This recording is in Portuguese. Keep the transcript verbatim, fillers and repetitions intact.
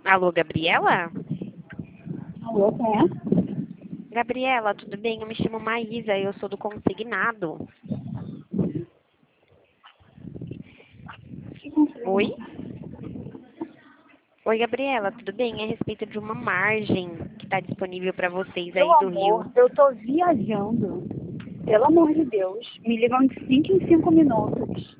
Alô, Gabriela? Alô, quem é? Gabriela, tudo bem? Eu me chamo Maísa, eu sou do Consignado. Que consigo? Oi? Oi, Gabriela, tudo bem? É a respeito de uma margem que está disponível para vocês Meu aí do amor, Rio. eu tô viajando. Pelo amor de Deus, me ligam de cinco em cinco minutos.